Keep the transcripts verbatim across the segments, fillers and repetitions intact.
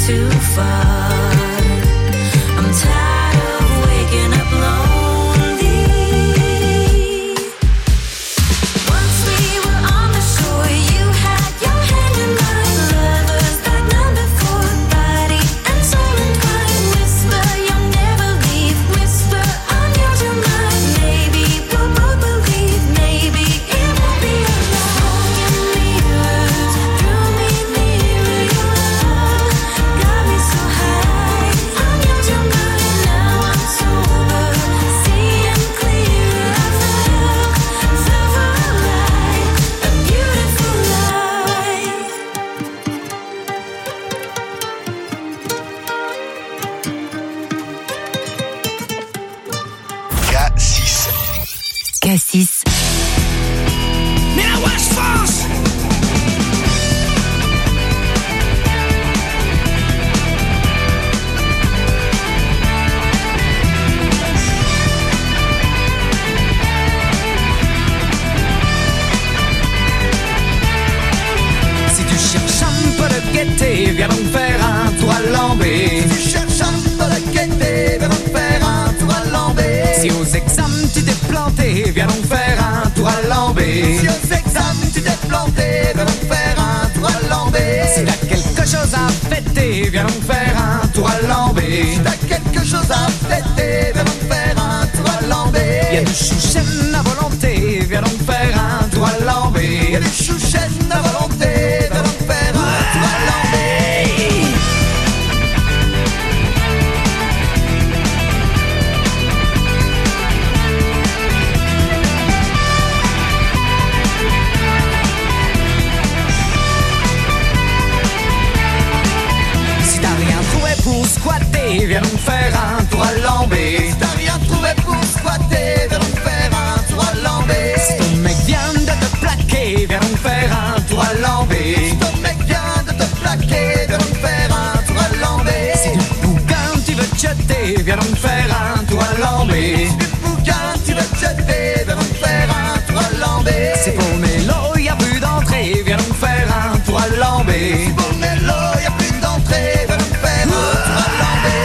too far. I'm tired of waking up lonely. Once we were on the shore, you had your hand in mine. Lovers like number four, body and soul inclined. Whisper, you'll never leave. Whisper, I'm yours, you're mine. Maybe we'll both believe. Maybe it won't be alone. Smoke and mirrors drew me nearer. Your love got me so high. I'm yours, you're mine. Now I'm sober, seeing clear. I felt, felt for a life, a beautiful life. Cassis. Cassis. Mais la Wesh France. Si tu cherches un peu de gaieté, viens donc faire un tour à Lambé. Si tu cherches un peu de gaieté, viens donc faire un tour à Lambé. Si aux examens tu t'es planté, viens donc faire un tour à Lambé. Si aux examens tu t'es planté, viens donc faire un tour à Lambé. Si t'as quelque chose à fêter, viens donc faire un tour à Lambé. Si t'as quelque chose à fêter, viens donc faire un tour à Lambé. Y'a du chouchen à volonté, viens donc faire un tour à Lambé. Y'a du chouchen à volonté, viens donc faire un tour à Lambé. Si t'as rien trouvé pour squatter, viens donc faire un tour à Lambé. Si t'as rien trouvé pour squatter, viens donc faire un tour à Lambé. Si ton mec vient de te plaquer, viens donc faire un tour à Lambé. Si ton mec vient de te plaquer, viens donc faire un tour à Lambé. Si du bouquin tu veux te jeter, viens donc faire un tour à Lambé. Si du bouquin tu veux te jeter, viens donc faire un tour à Lambé. Si pour Mélo y'a plus d'entrée, viens donc faire un tour à Lambé. Si pour Mélo y'a plus d'entrée, viens donc faire un tour à Lambé.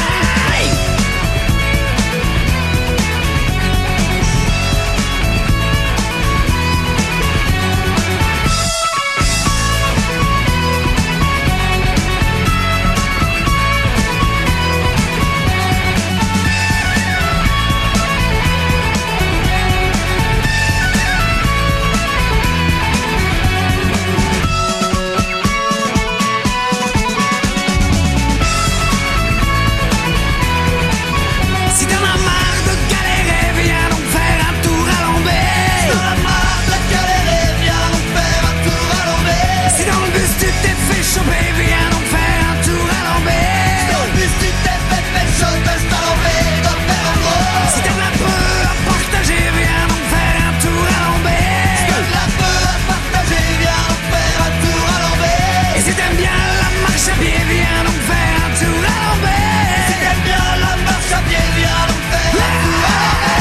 Si t'en as marre de galérer, viens donc faire un tour à Lambé. Si t'en as marre de galérer, viens donc faire un tour à Lambé. Si dans le bus tu t'es fait choper, viens donc faire un tour à Lambé. Si dans le bus tu t'es fait fait chaud, reste à Lambé, dois faire un gros. Si t'as un peu à partager, viens donc faire un tour à Lambé. Si t'as un peu à partager, viens donc faire un tour à Lambé. Et si t'aimes bien la marche à pied, viens donc faire un tour à Lambé. Si t'aimes bien la marche à pied, viens donc faire un tour à Lambé.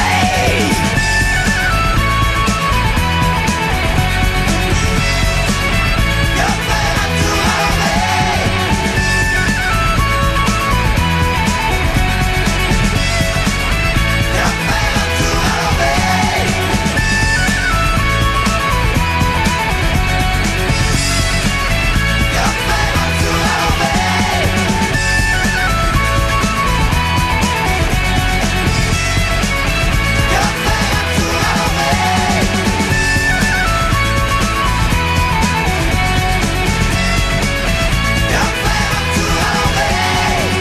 Viens faire un tour à Lambé. Viens faire un tour à Lambé. Viens faire un tour à Lambé. Viens faire un tour à Lambé. Viens faire un tour à Lambé.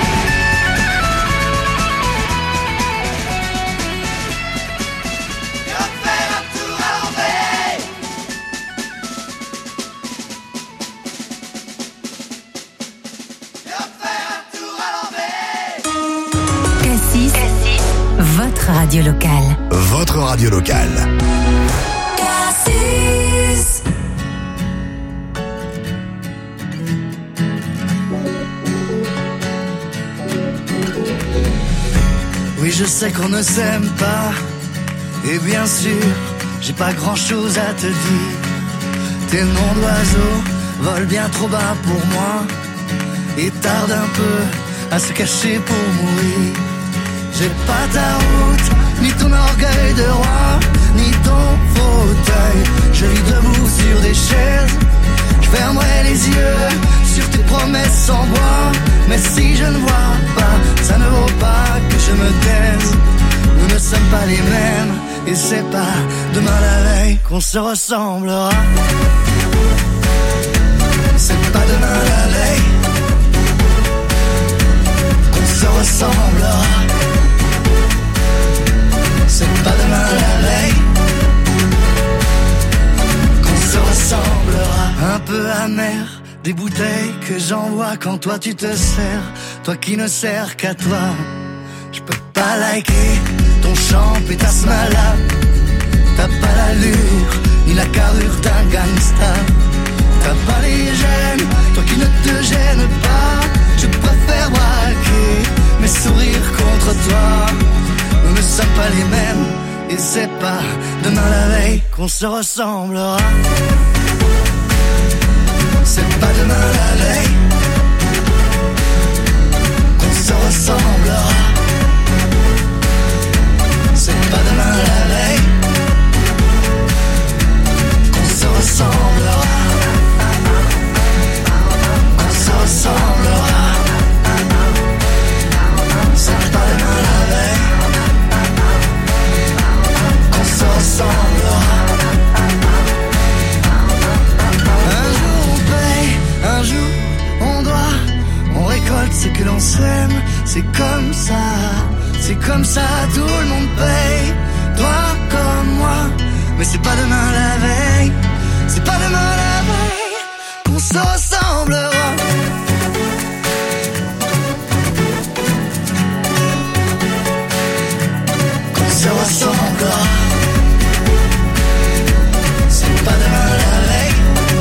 Viens faire un tour à Lambé. Viens faire un tour à Lambé. Cassis. Votre radio locale. Votre radio locale. Cassis. Oui, je sais qu'on ne s'aime pas. Et bien sûr, j'ai pas grand chose à te dire. Tes noms d'oiseaux volent bien trop bas pour moi. et tarde un peu à se cacher pour mourir. J'ai pas ta route, ni ton orgueil de roi, ni ton fauteuil. Je vis debout sur des chaises, je fermerai les yeux sur tes promesses en bois. Mais si je ne vois pas, ça ne vaut pas que je me taise. Nous ne sommes pas les mêmes, et c'est pas demain la veille qu'on se ressemblera. C'est pas demain la veille qu'on se ressemblera. C'est pas demain la veille qu'on se ressemblera. Un peu amer, des bouteilles que j'envoie quand toi tu te sers. Toi qui ne sers qu'à toi. Je peux pas liker ton chant et ta smala. T'as pas l'allure ni la carrure d'un gangsta. T'as pas les gènes, toi qui ne te gênes pas. Je préfère braquer mes sourires contre toi. Nous ne sommes pas les mêmes, et c'est pas demain la veille qu'on se ressemblera. C'est pas demain la veille qu'on se ressemblera. C'est pas demain la veille qu'on se ressemblera. Qu'on se ressemblera. C'est pas demain la veille qu'on se ressemblera. Un jour on paye, un jour on doit, on récolte ce que l'on sème. C'est comme ça, c'est comme ça, tout le monde paye. Toi comme moi, mais c'est pas demain la veille. C'est pas demain la veille qu'on se ressemblera. Qu'on se ressemblera. C'est pas demain la veille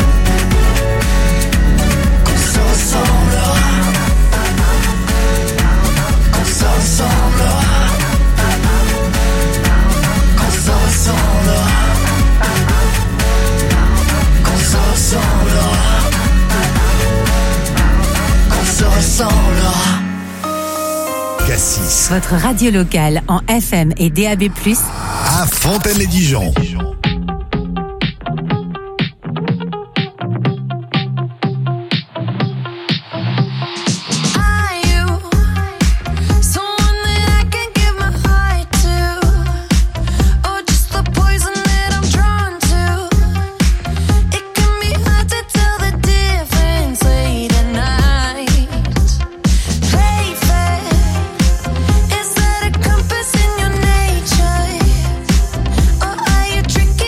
qu'on se ressemblera. Qu'on se ressemblera. Qu'on se ressemblera. Qu'on se ressemblera. Qu'on se ressemblera. Cassis Votre radio locale en F M et D A B plus, à Fontaine-les-Dijon. Are you someone that I can give my heart to, or just the poison that I'm drawn to? It can be hard to tell the difference late at night. Play fair, is that a compass in your nature, or are you tricking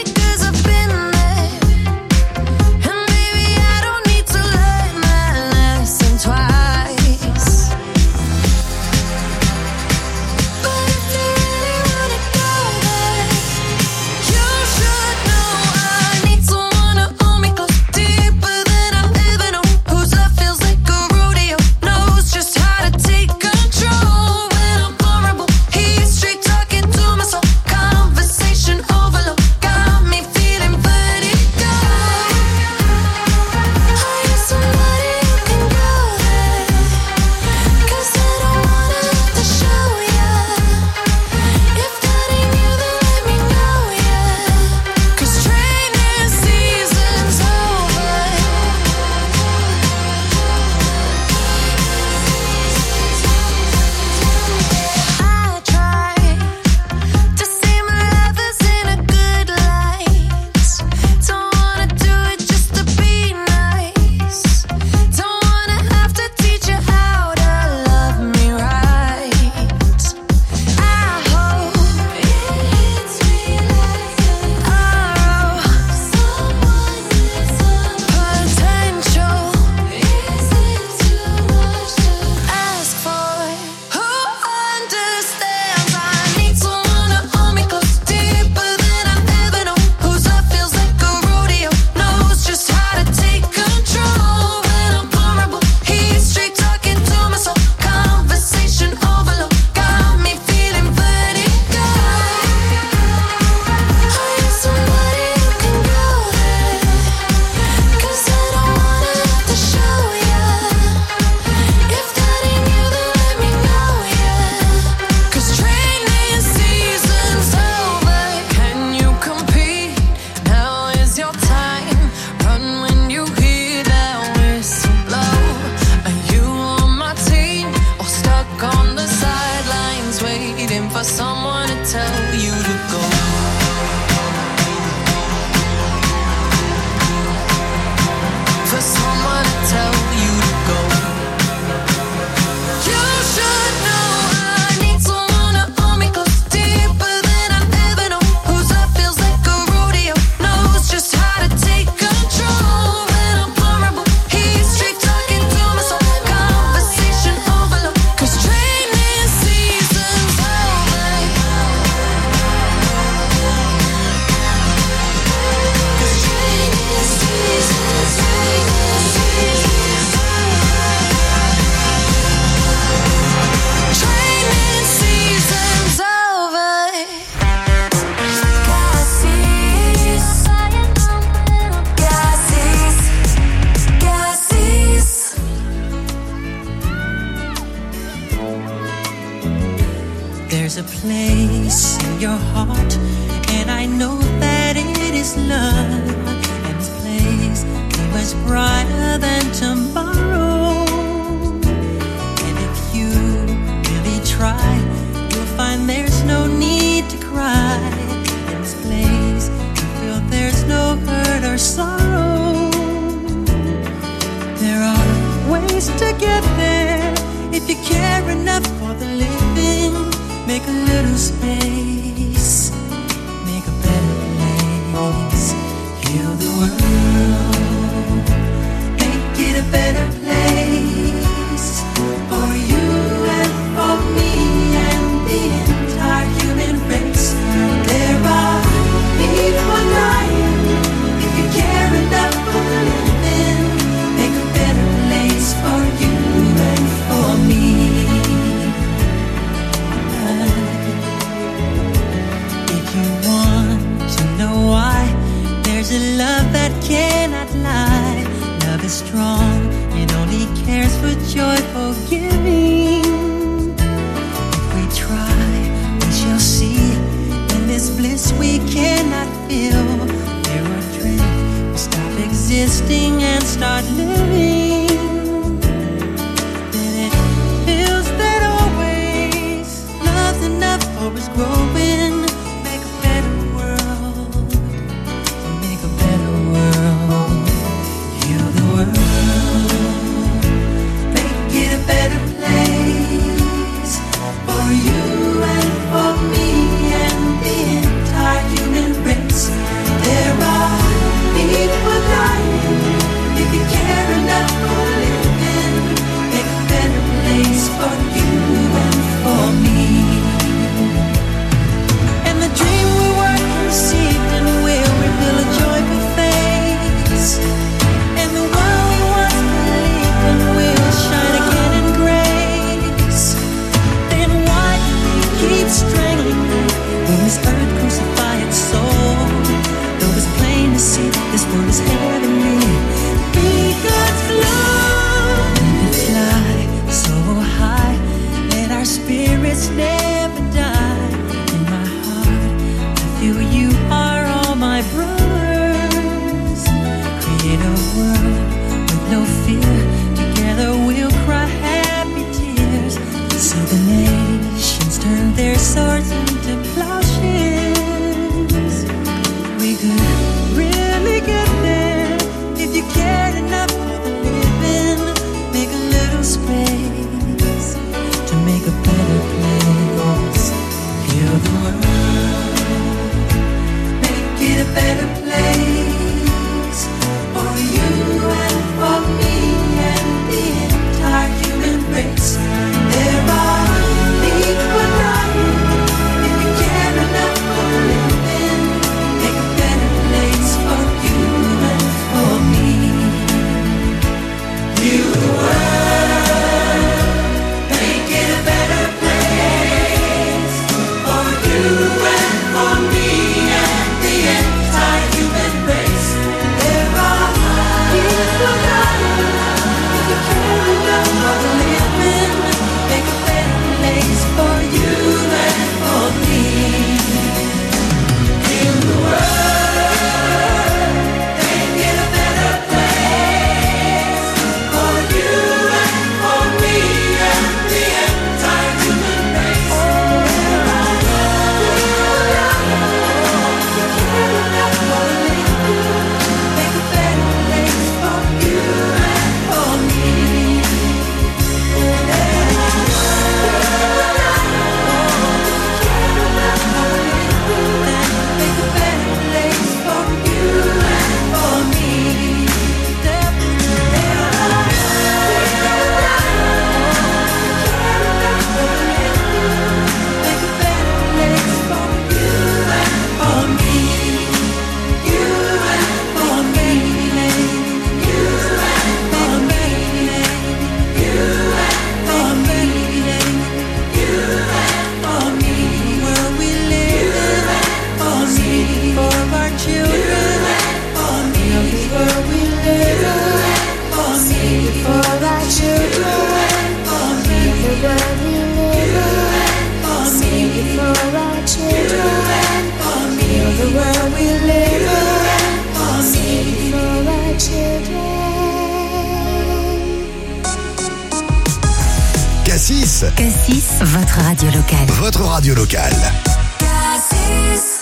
There's a place in your heart, and I know that it is love. And this place is much brighter than tomorrow. And if you really try, you'll find there's no need to cry. In this place, you feel there's no hurt or sorrow. There are ways to get there if you care enough for the living. Make a little space, make a better place. Heal the world, make it a better Cassis. Cassis, votre radio locale. Votre radio locale. Cassis.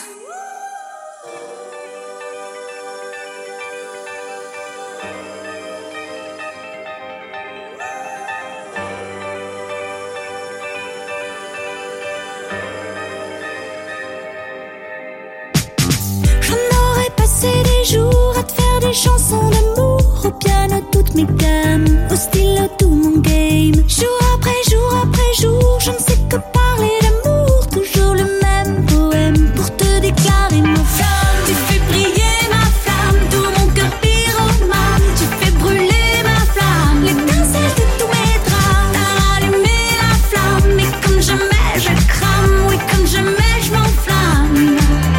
J'en aurais passé des jours à te faire des chansons d'amour, au piano toutes mes gammes, au stylo tout mon game. Jour après jour après jour, je ne sais que parler d'amour, toujours le même poème pour te déclarer ma flamme. Tu fais briller ma flamme, tout mon cœur pyromane. Tu fais brûler ma flamme, l'étincelle de tous mes drames. T'as allumé la flamme, et comme jamais je crame, oui comme jamais je m'enflamme.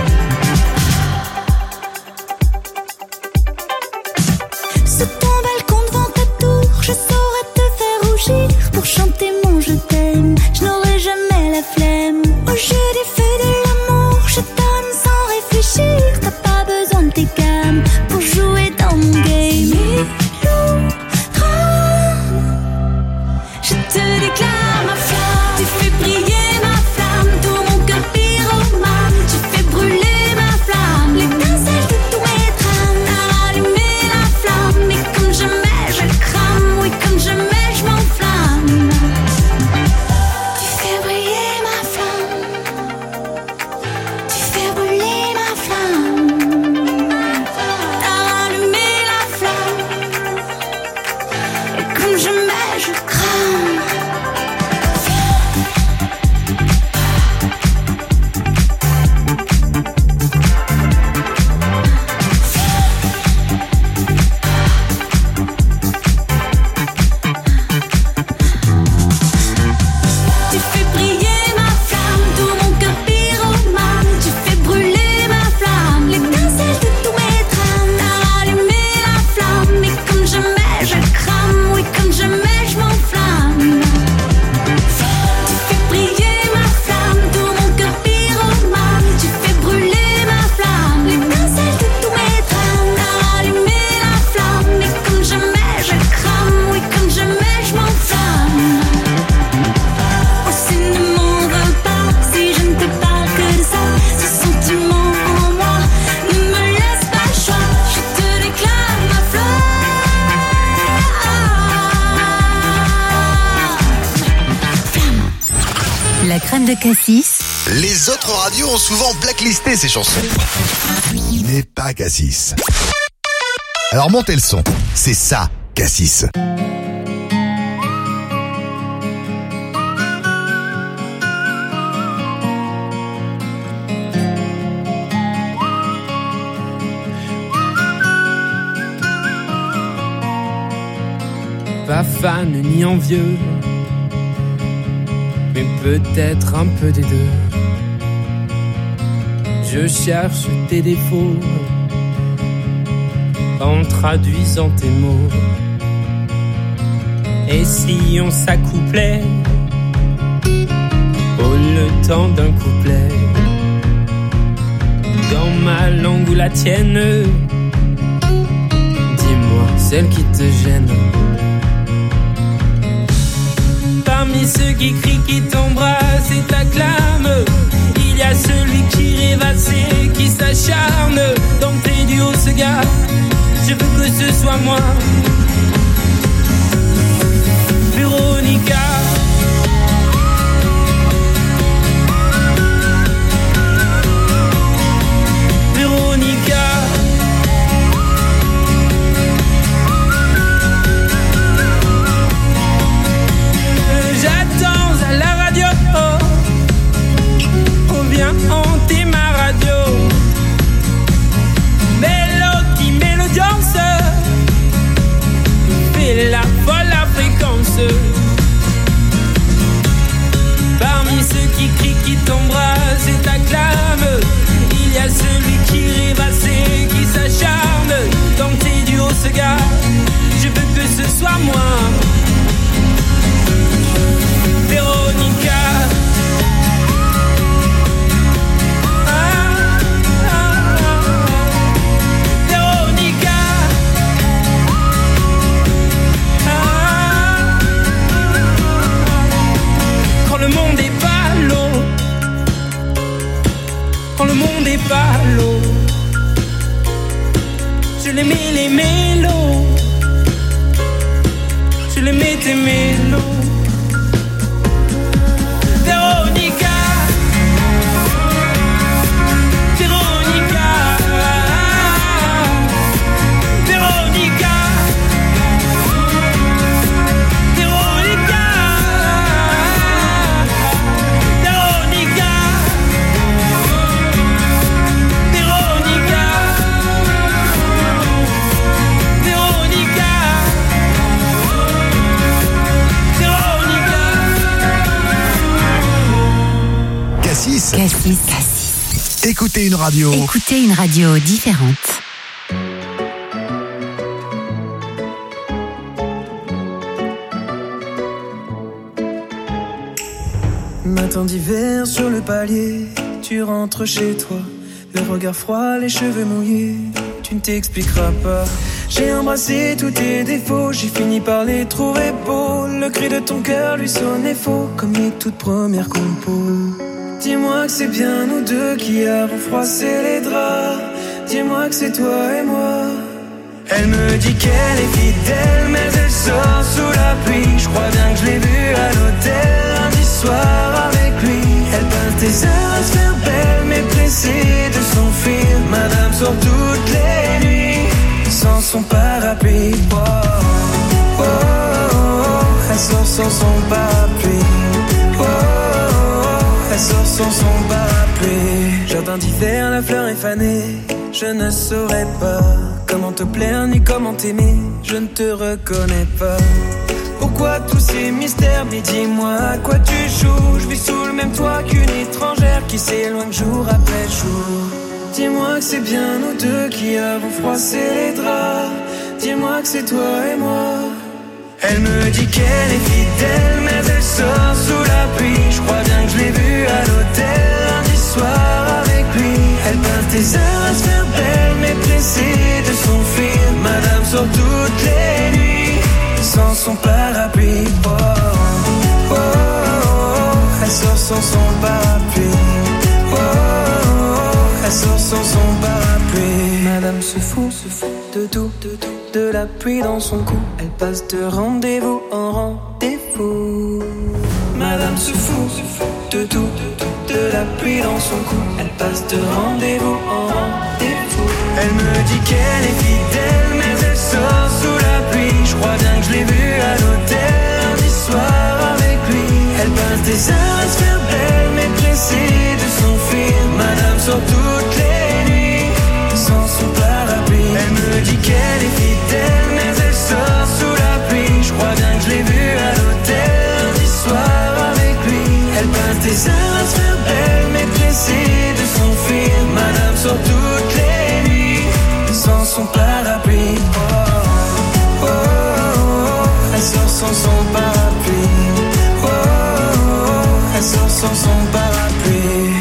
Sous ton balcon devant ta tour, je saurais te faire rougir pour chanter mon je t'aime. Je n'aurai jamais la flemme. Au jeu des feux de l'amour, je donne sans réfléchir. T'as pas besoin de tes gammes pour jouer dans mon game. Je te déclare ma flamme. Tu fais briller ma flamme, tout mon cœur pyromane. Tu fais brûler ma flamme, l'étincelle de tous mes drames. T'as allumé la flamme, et comme jamais je crame, oui comme jamais je m'enflamme. Tu fais briller ma flamme, tu fais brûler ma flamme. T'as allumé la flamme, et comme jamais je crame. Tu fais briller ma flamme, tout mon cœur pyromane. Tu fais brûler ma flamme, l'étincelle de tous mes drames. T'as allumé la flamme, et comme jamais je crame, oui comme jamais je m'enflamme. Tu fais briller ma flamme, tout mon cœur pyromane. Tu fais brûler ma flamme, l'étincelle de tous mes drames. T'as allumé la flamme, et comme jamais je crame, oui comme jamais je m'enflamme. Oh, ne m'en veux pas si je ne te parle que de ça. Ce sentiment en moi ne me laisse pas le choix. Je te déclare ma flamme. La crème de Cassis, Les autres radios ont souvent blacklisté ces chansons. Mais pas Cassis. Alors montez le son. C'est ça, Cassis. Pas fan ni envieux, mais peut-être un peu des deux. Je cherche tes défauts en traduisant tes mots. Et si on s'accouplait au le temps d'un couplet, dans ma langue ou la tienne, dis-moi celle qui te gêne. Parmi ceux qui crient, qui t'embrassent et t'acclament, il y a celui qui rêvasse et qui s'acharne. D'entrée du haut ce gars, je veux que ce soit moi. Véronica. Véronica. J'attends à la radio, oh, oh viens hanter ma radio. Mélodie, mélodiance, fais la folle la fréquence. Parmi ceux qui crient, qui t'embrassent et t'acclament, il y a celui qui rêvasse et qui s'acharne. Tenter du haut ce gars, je veux que ce soit moi. Véronica. Ah, ah, ah. Véronica. Ah, l'aimais les mélos, je l'aimais tes mélos. Véronica, Véronica, Véronica, Véronica, Véronica, Véronica, Véronica, Véronica. Cassis. Cassis. Cassis. Écoutez une radio. Écoutez une radio différente. Matin d'hiver sur le palier, tu rentres chez toi, le regard froid, les cheveux mouillés, tu ne t'expliqueras pas. J'ai embrassé tous tes défauts, j'ai fini par les trouver beaux. Le cri de ton cœur lui sonnait faux, comme les toutes premières compos. Dis-moi que c'est bien nous deux qui avons froissé les draps. Dis-moi que c'est toi et moi. Elle me dit qu'elle est fidèle, mais elle sort sous la pluie. Je crois bien que je l'ai vue à l'hôtel lundi soir avec lui. Elle passe des heures à se faire belle, mais pressée de s'enfuir. Madame sort toutes les nuits sans son parapluie. Oh, oh, oh, oh. Elle sort sans son parapluie. Oh, oh, oh. Elle sort sans son parapluie. Jardin d'hiver, la fleur est fanée. Je ne saurais pas comment te plaire ni comment t'aimer. Je ne te reconnais pas. Pourquoi tous ces mystères? Mais dis-moi à quoi tu joues. Je vis sous le même toit qu'une étrangère qui s'éloigne jour après jour. Dis-moi que c'est bien nous deux qui avons froissé les draps. Dis-moi que c'est toi et moi. Elle me dit qu'elle est fidèle, mais elle sort sous la pluie. Je crois bien que je l'ai vue à l'hôtel lundi soir avec lui. Elle passe des heures à se faire belle, mais pressée de s'enfuir. Madame sort toutes les nuits sans son parapluie. Oh, oh, oh, oh. Elle sort sans son parapluie. Oh, oh, oh. Elle sort sans son parapluie. Madame se fout, se fout de tout, de tout. De la pluie dans son cou, elle passe de rendez-vous en rendez-vous. Madame se fout, se fout de tout, de tout. De la pluie dans son cou, elle passe de rendez-vous en rendez-vous. Elle me dit qu'elle est fidèle, mais elle sort sous la pluie. Je crois bien que je l'ai vue à l'hôtel lundi soir avec lui. Elle passe des heures à se faire belle, mais pressée de s'enfuir. Madame sort toutes les nuits sans son parapluie. Elle me dit qu'elle est fidèle, mais elle sort sous la pluie. Je crois bien que je l'ai vue à l'hôtel lundi soir avec lui. Elle passe des heures à se faire belle, mais pressée de s'enfuir. Madame sort toutes les nuits sans son parapluie. Oh, oh, oh, oh. Elle sort sans son parapluie. Oh, oh, oh. Elle sort sans son parapluie.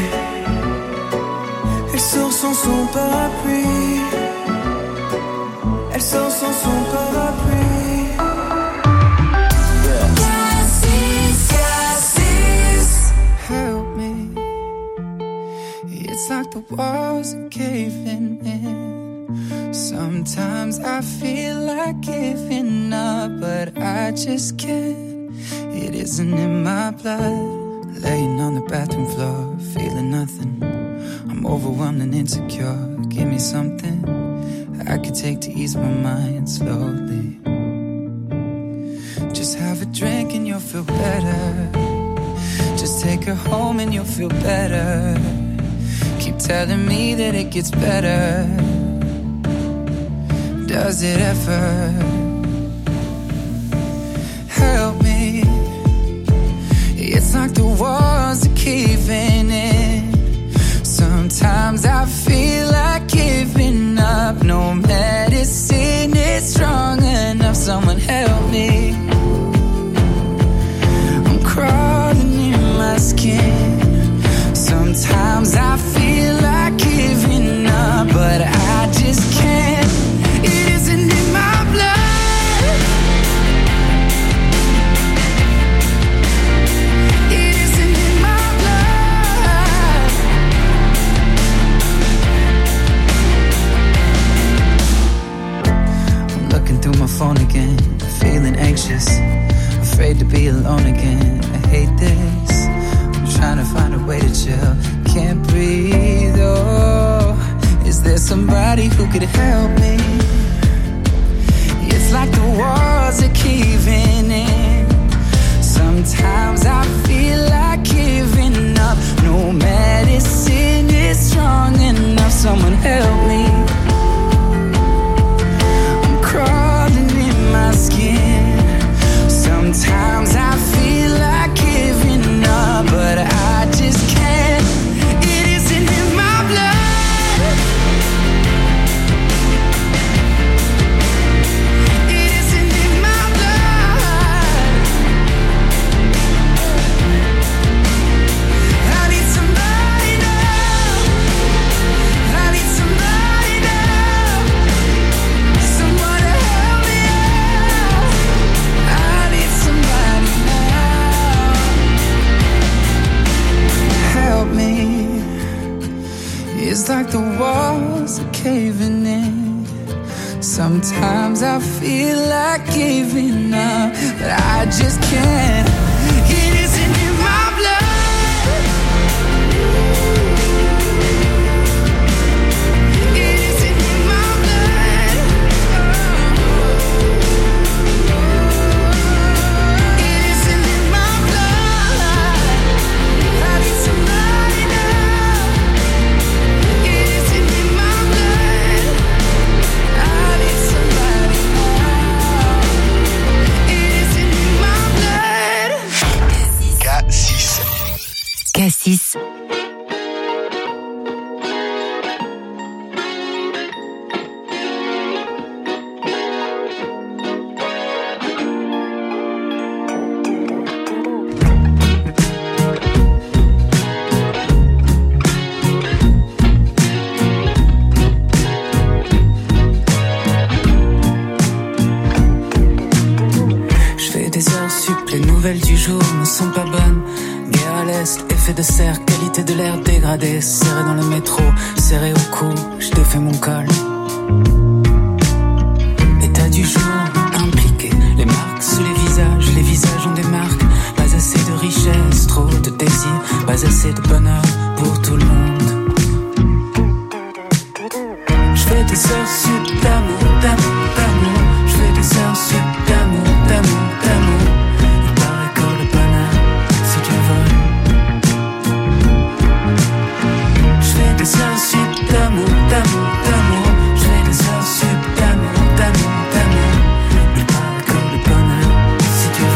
Elle sort sans son parapluie. Elle sort sans son parapluie. Cassis, Cassis. Help me. It's like the walls are caving in. Sometimes I feel like giving up, but I just can't. It isn't in my blood. Laying on the bathroom floor, feeling nothing. I'm overwhelmed and insecure. Give me something I could take to ease my mind slowly. Just have a drink and you'll feel better. Just take her home and you'll feel better. Keep telling me that it gets better. Does it ever? Help me. It's like the walls are caving in. Sometimes I feel like giving up. No medicine is strong enough. Someone help me. I'm crawling in my skin. Sometimes I feel like giving up, but I just can't. It isn't in my blood. It isn't in my blood. Sometimes I feel like giving up, but I just can't. It isn't in my blood. It isn't in my blood. It isn't in my blood. I need somebody now. It isn't in my blood. I need somebody now. It isn't in my blood. K six. K six. Je fais des heures sup, les nouvelles du jour ne sont pas bonnes. Guerre à l'est, effet de serre, qualité de l'air dégradée. Serré dans le métro, serré au cou, je défais mon col. État du jour, impliqué. Les marques sous les visages, les visages ont des marques. Pas assez de richesse, trop de désir. Pas assez de bonheur pour tout le monde. Je fais des heures sup d'amour, d'amour, d'amour. Je fais des heures sup d'amour, d'amour, d'amour. Il paraît que le bonheur, si tu veux. Je fais des heures sup d'amour, d'amour, d'amour. Je fais des heures sup d'amour, d'amour, d'amour. Il paraît que le bonheur, si tu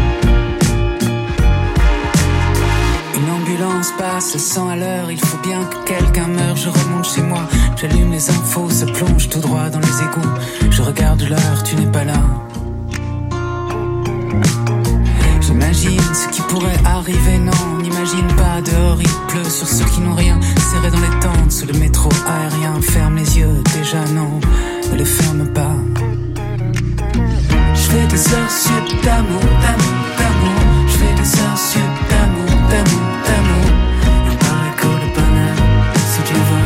veux. Une ambulance passe à cent à l'heure. Il faut bien que quelqu'un meure. Je remonte chez moi, j'allume les infos, se plonge tout droit dans les égouts. Je regarde l'heure, tu n'es pas là. J'imagine ce qui pourrait arriver, non, on n'imagine pas. Dehors il pleut sur ceux qui n'ont rien. Serré dans les tentes, sous le métro aérien. Ferme les yeux, déjà non, ne les ferme pas. Je fais des heures sup d'amour, d'amour, d'amour. Je fais des heures sup d'amour, d'amour, d'amour. Il paraît que le bonheur, si tu veux.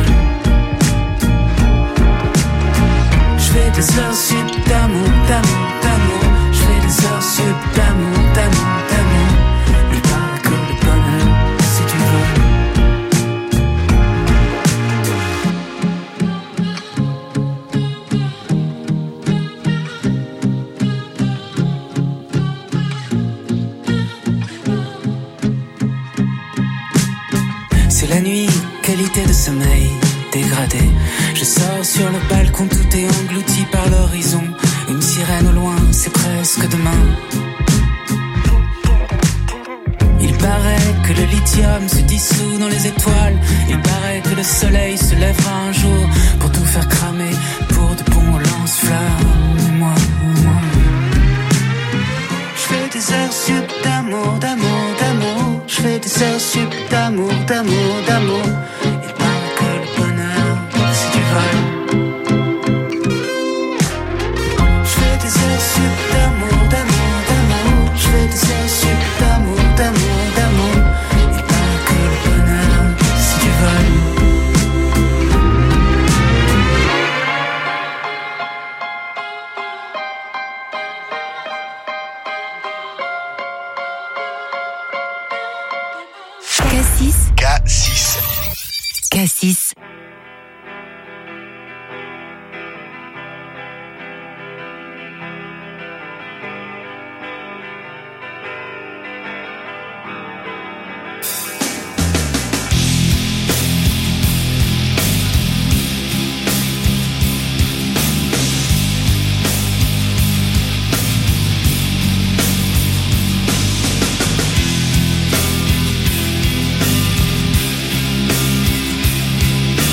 Je fais des heures sup d'amour, d'amour, d'amour. Je fais des heures sup d'amour, d'amour, d'amour. Il paraît que le bonheur, si tu veux. C'est la nuit, qualité de sommeil dégradée. Je sors sur le balcon, tout est englouti par l'horizon. Une sirène au loin, c'est presque demain. Il paraît que le lithium se dissout dans les étoiles. Il paraît que le soleil se lèvera un jour pour tout faire cramer, pour de bons lance-flammes. Moi, moi. Je fais des heures sup d'amour, d'amour, d'amour. Je fais des heures sup d'amour, d'amour, d'amour. Il paraît que le bonheur, si tu veux. Je fais des heures sup d'amour, d'amour, d'amour. Je fais des heures sup d'amour, d'amour, d'amour. Il paraît que le bonheur, si tu veux. K six. K six. K six. Je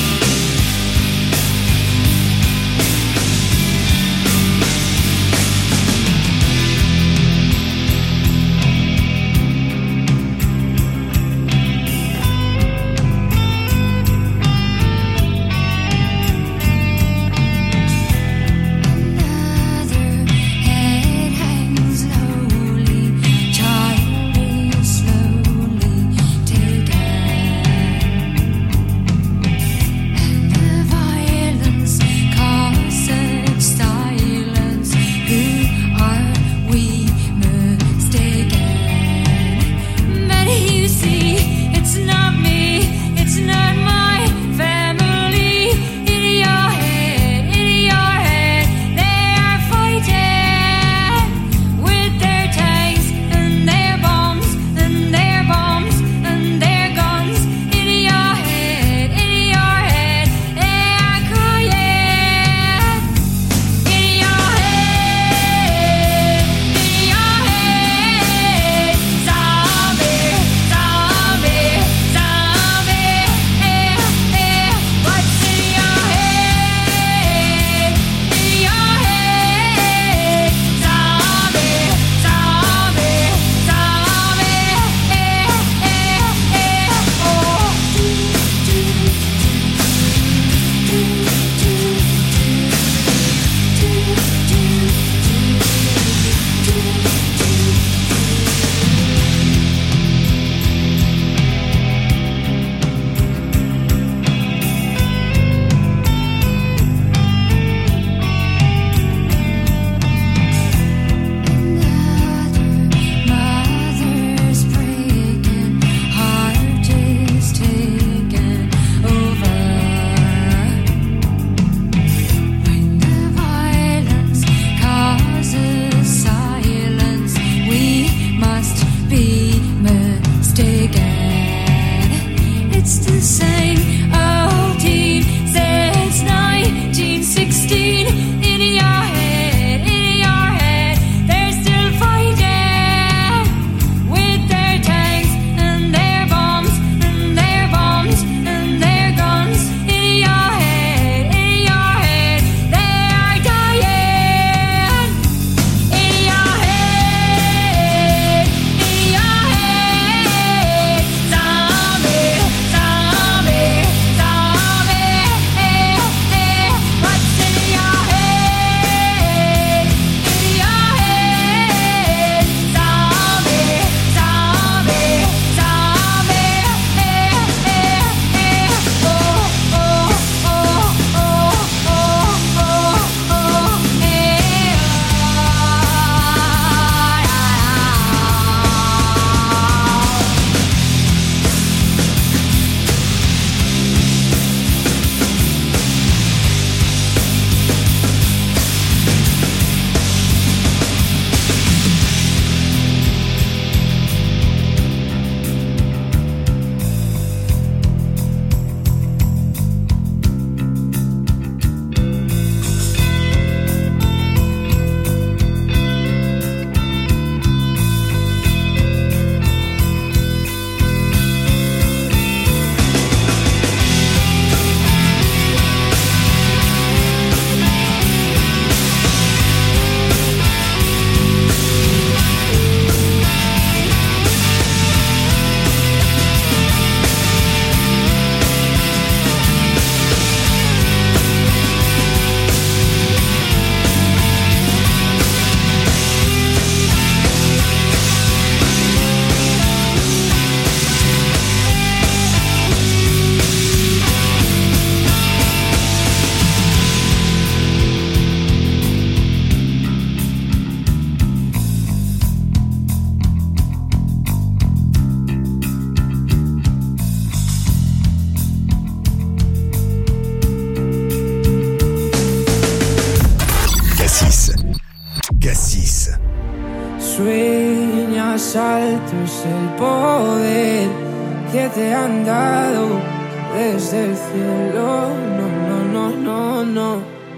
más alto es el poder que te han dado desde el cielo. No, no, no, no, no.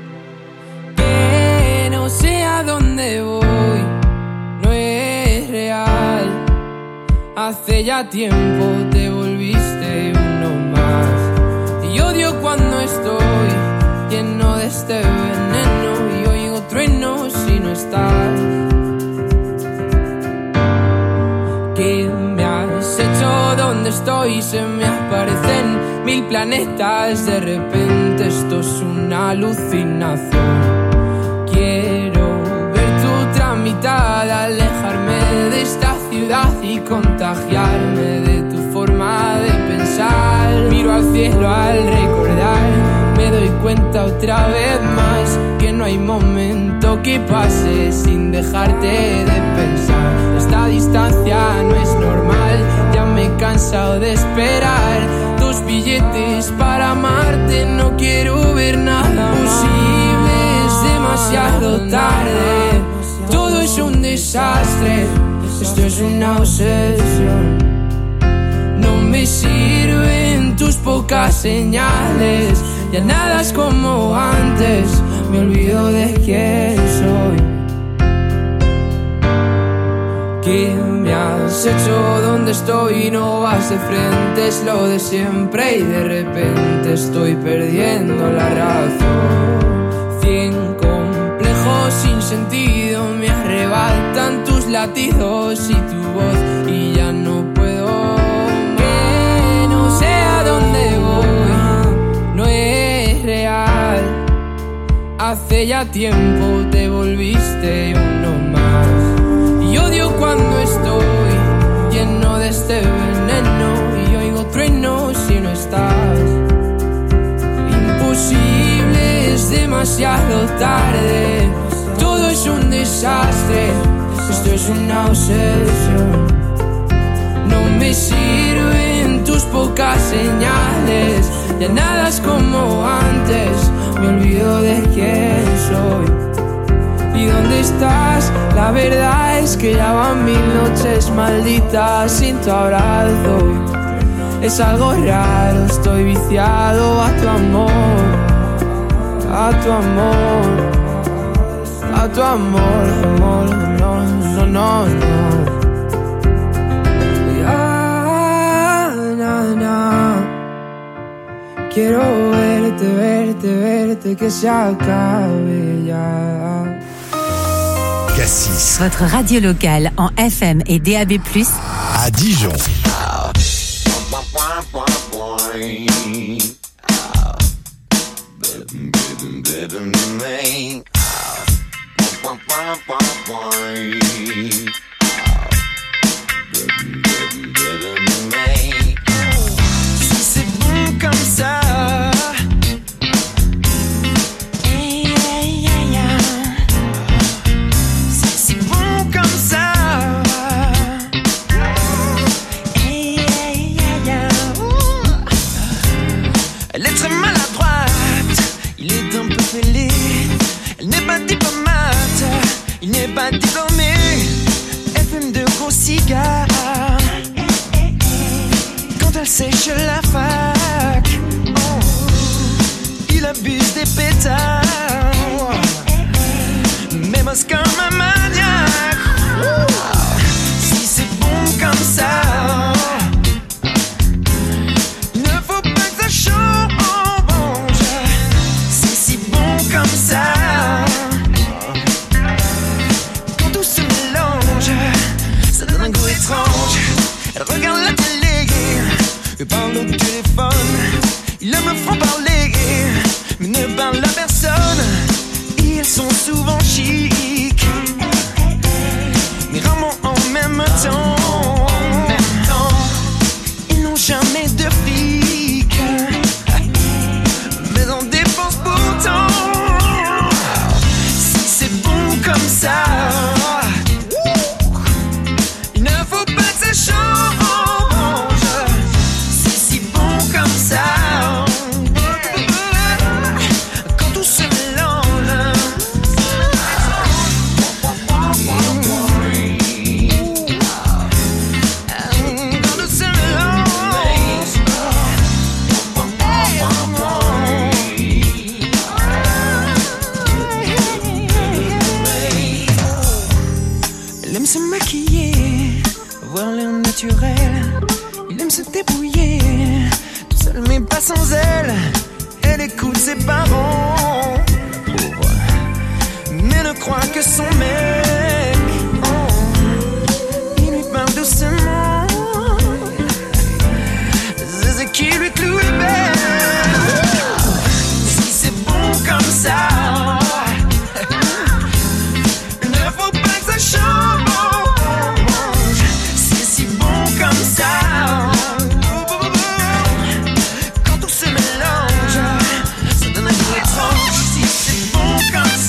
Que no sé a dónde voy, no es real. Hace ya tiempo te volviste uno más. Y odio cuando estoy lleno de este veneno y oigo truenos si no estás. ¿Qué me has hecho? ¿Dónde estoy? Se me aparecen mil planetas. De repente esto es una alucinación. Quiero ver tu tramitada, alejarme de esta ciudad y contagiarme de tu forma de pensar. Miro al cielo al recordar, me doy cuenta otra vez más que no hay momento que pase sin dejarte de pensar. Esta distancia no es normal, ya me he cansado de esperar tus billetes para amarte. No quiero ver nada posible, es demasiado tarde. Todo es un desastre, esto es una obsesión. No me sirven tus pocas señales, ya nada es como antes, me olvido de quién soy. ¿Qué me has hecho? ¿Dónde estoy? No vas de frente, es lo de siempre y de repente estoy perdiendo la razón. Cien complejos sin sentido me arrebatan tus latidos y tu voz y ya no puedo. Que no sé a dónde voy, no es real. Hace ya tiempo te volviste uno más. Y odio cuando estoy lleno de este veneno y oigo truenos si no estás. Imposible, es demasiado tarde. Todo es un desastre, esto es una obsesión. No me sirven tus pocas señales, ya nada es como antes, me olvido de quién soy. ¿Y dónde estás? La verdad es que ya van mil noches malditas sin tu abrazo. Es algo raro, estoy viciado a tu amor, a tu amor, a tu amor, amor, no, no, no, no. Ya, na, na. Quiero verte, verte, verte, que se acabe ya. Cassis. Votre radio locale en F M et D A B plus, À Dijon. Si c'est bon comme ça, si c'est bon comme ça, elle est très maladroite, il est un peu fêlé, elle n'est pas diplomate, il n'est pas diplômé, elle fume de gros cigares. Quand elle sèche la fac, oh, il abuse des pétards, même os comme un maniaque. Si c'est bon comme ça, il ne faut pas que ça change. C'est si bon comme ça, quand tout se mélange, ça donne un goût étrange. Elle regarde la télé et parle au téléphone. Ils me font parler, mais ne parlent à personne. Ils sont souvent chics, mais rarement en même temps. En même temps, ils n'ont jamais de fric, mais en dépense pourtant. Si c'est bon comme ça, il ne faut pas que ça change. C'est si bon comme ça, quand tout se mélange. naturel. Il aime se débrouiller, tout seul mais pas sans elle. Elle écoute ses parents, pauvre, mais ne croit que son mec. Oh, il lui parle doucement, c'est qui lui cloue le bec. Si c'est bon comme ça, ne faut pas que ça change. C'est si bon comme ça, quand tout se mélange, ça donne un goût étrange. Si c'est bon comme ça.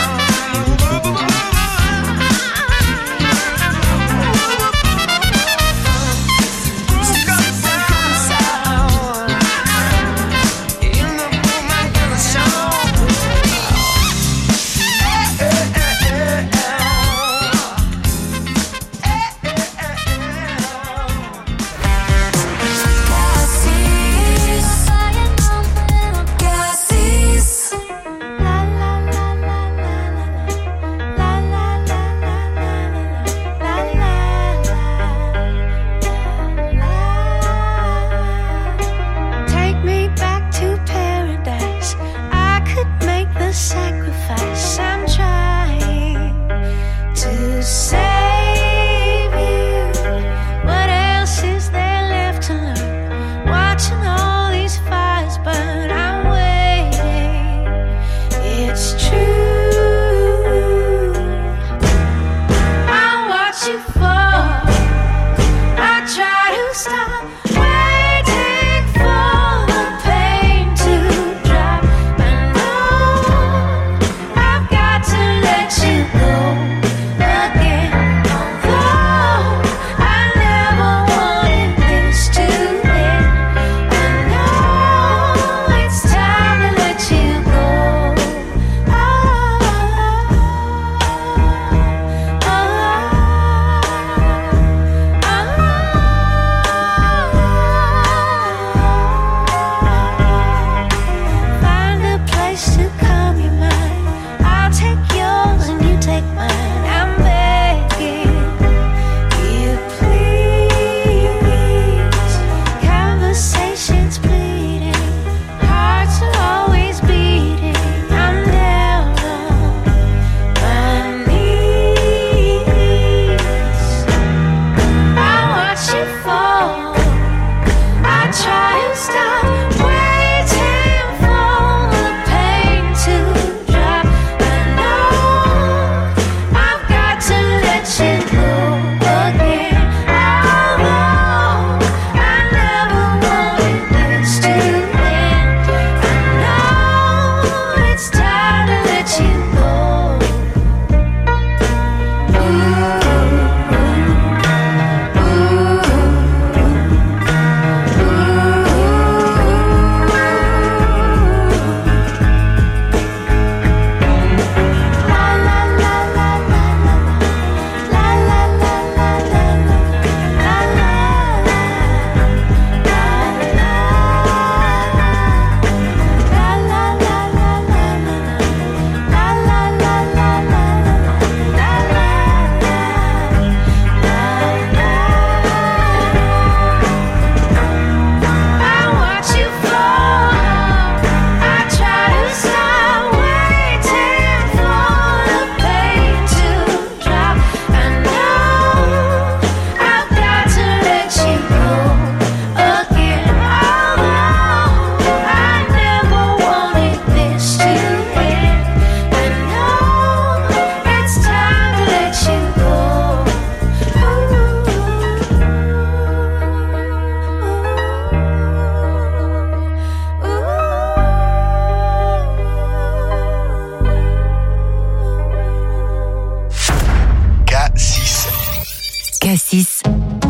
Cassis.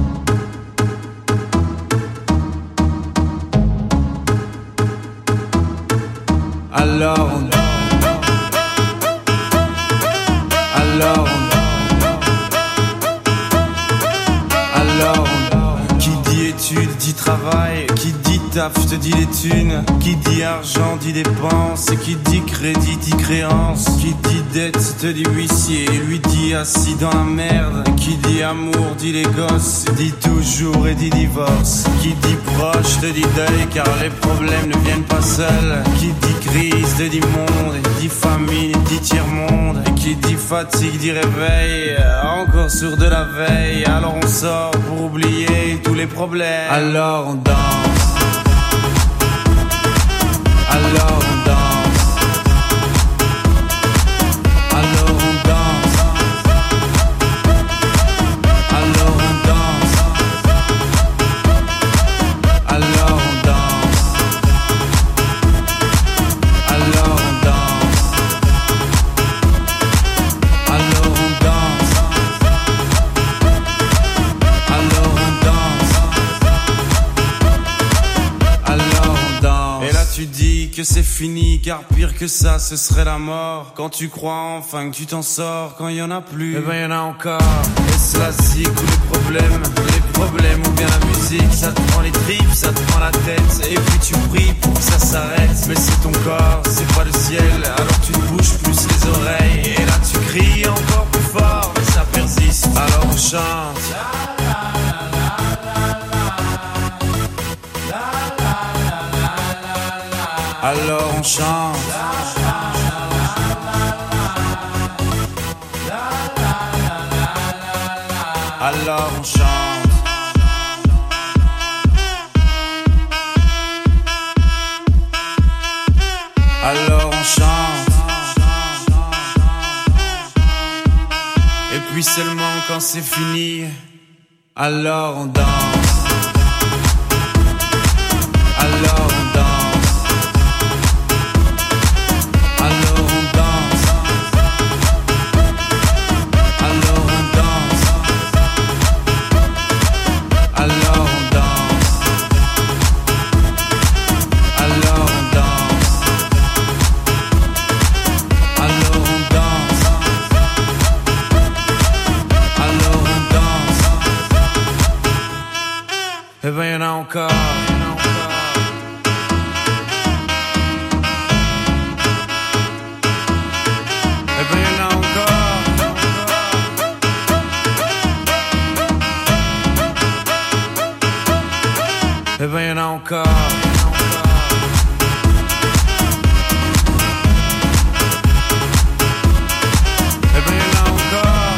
Alors on... Alors on... Alors on... Qui dit études dit travail. Qui dit taf te dit les thunes. Qui dit argent dit dépenses. Qui dit crédit dit créance. Qui dit dette te dit huissier. Lui dit assis dans la merde. Qui dit amour dit les gosses. Dit toujours et dit divorce. Qui dit proche te dit deuil car les problèmes ne viennent pas seuls. Qui dit crise te dit monde. Dit famine dit tiers-monde. Et qui dit fatigue dit réveil. Encore sourd de la veille. Alors on sort pour oublier tous les problèmes. Alors on danse. Alors on danse. Alors on danse. Alors on danse. Alors on danse. Alors on danse. Alors on danse. Alors on danse. Alors on danse. Et là tu dis que c'est fini, car pire que ça ce serait la mort. Quand tu crois enfin que tu t'en sors, quand y en a plus, eh ben y en a encore. Et cela zik ou les problèmes, les problèmes ou bien la musique. Ça te prend les tripes, ça te prend la tête. Et puis tu pries pour que ça s'arrête. Mais c'est ton corps, c'est pas le ciel. Alors tu te bouges plus les oreilles. Et là tu cries encore plus fort, mais ça persiste. Alors on chante. Alors on chante. Alors on chante. Alors on chante. Et puis seulement quand c'est fini, alors on danse. Alors on danse. Eh ben y'en a encore, y'en a encore. Eh ben y'en a encore. Eh ben y'en a encore. Eh ben y'en a encore.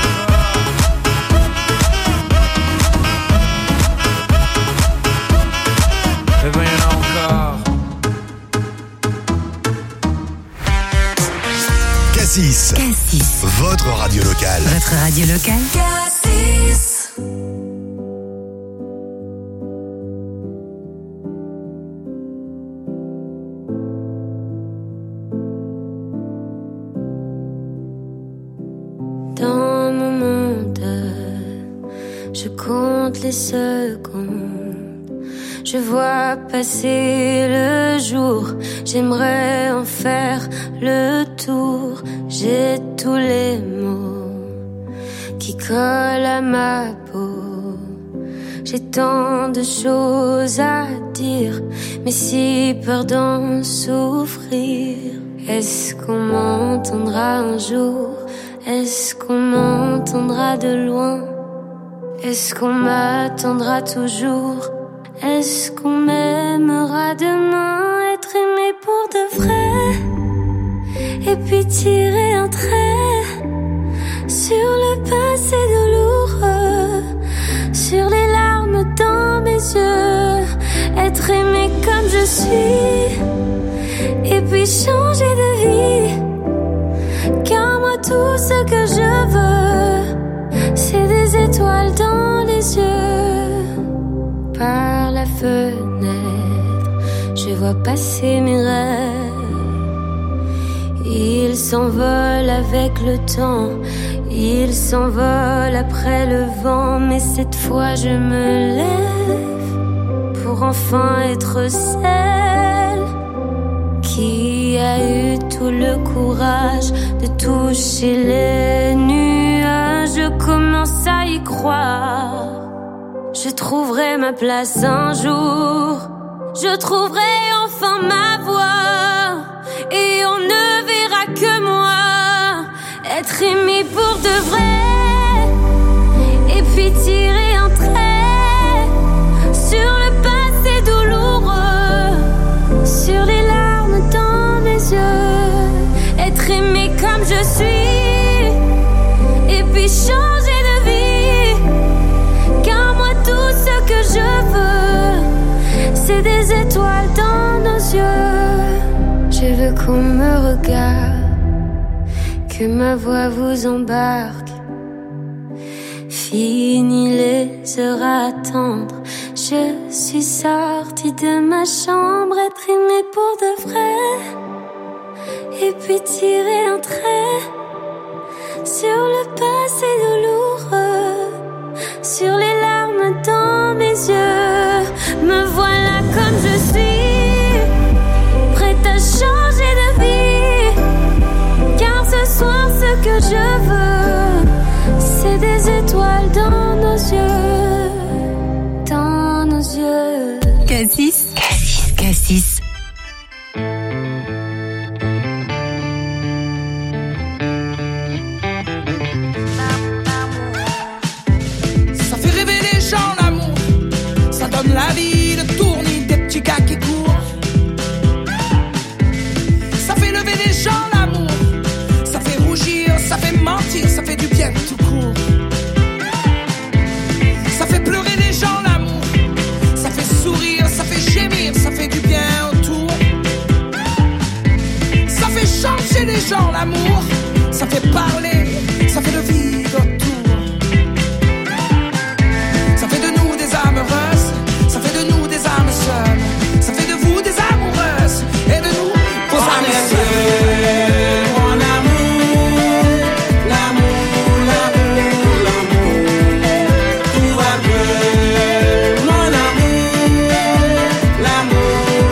Eh ben y'en a encore. Cassis. Cassis. Votre radio locale. Votre radio locale. Cassis. Dans mon monde, je compte les secondes. Je vois passer le jour, j'aimerais en faire le tour. J'ai tous les mots qui collent à ma peau. J'ai tant de choses à dire, mais si peur d'en souffrir. Est-ce qu'on m'entendra un jour? Est-ce qu'on m'entendra de loin? Est-ce qu'on m'attendra toujours? Est-ce qu'on m'aimera demain? Être aimé pour de vrai, et puis tirer un trait sur le passé douloureux, sur les larmes dans mes yeux. Être aimé comme je suis, et puis changer de vie. Car moi tout ce que je veux, c'est des étoiles dans les yeux. Par la fenêtre, je vois passer mes rêves. Ils s'envolent avec le temps, ils s'envolent après le vent. Mais cette fois je me lève pour enfin être celle qui a eu tout le courage de toucher les nuages. Je commence à y croire. je trouverai ma place un jour. Je trouverai enfin ma voie et on ne verra que moi être aimé pour de vrai. Et puis tirer un trait sur le passé douloureux, sur les larmes dans mes yeux. Être aimé comme je suis et puis changer de vie. Car moi tout ce que je veux, c'est des étoiles dans nos yeux. Je veux qu'on me regarde, que ma voix vous embarque. Fini les heures à attendre, je suis sortie de ma chambre. Être aimée pour de vrai et puis tirer un trait sur le passé douloureux, sur les larmes dans mes yeux. Me voilà comme je suis, prête à changer de vie. Car ce soir ce que je veux, c'est des étoiles dans nos yeux, dans nos yeux. Cassis, Cassis, Cassis. Ça fait rêver les gens l'amour, ça donne la vie, le tournis des petits gars qui courent. Ça fait lever les gens l'amour, ça fait rougir, ça fait mentir, ça fait du bien tout court. Ça fait pleurer les gens l'amour, ça fait sourire, ça fait gémir, ça fait du bien autour. Ça fait changer les gens l'amour, ça fait parler, ça fait le vide autour. Ça fait de nous des âmes heureuses, ça fait de nous des âmes seules, ça fait de vous des amoureuses et de nous vos âmes seules. Mon amour, l'amour, l'amour, l'amour, tout va bien. Mon amour, l'amour,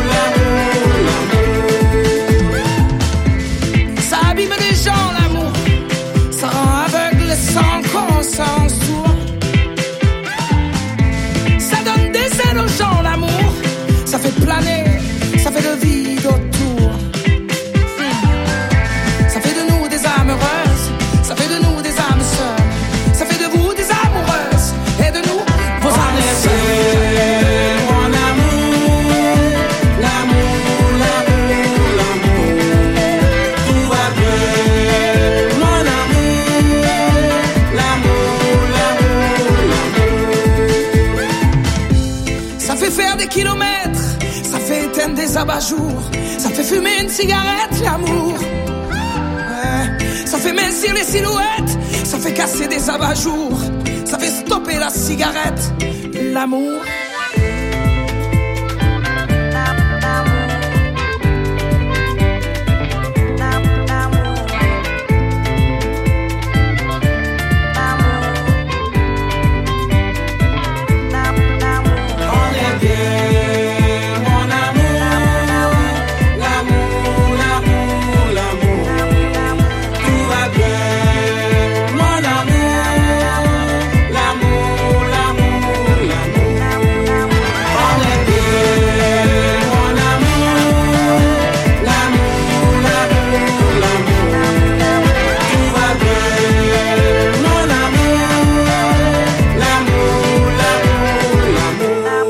l'amour, l'amour. Ça abîme les gens l'amour, ça rend aveugle sans conscience sourd. Ça donne des ailes aux gens l'amour, ça fait planer, ça fait le vide autour. Hmm. Ça fait de nous des âmes heureuses, ça fait de nous des âmes seules, ça fait de vous des amoureuses et de nous vos âmes seules. Mon amour, l'amour, l'amour, l'amour, tout va bien. Mon amour, l'amour, l'amour, l'amour. Ça fait faire des kilomètres, ça fait éteindre des abat-jours, ça fait fumer une cigarette, l'amour. Ouais. Ça fait mincir les silhouettes, ça fait casser des abat-jours, ça fait stopper la cigarette, l'amour.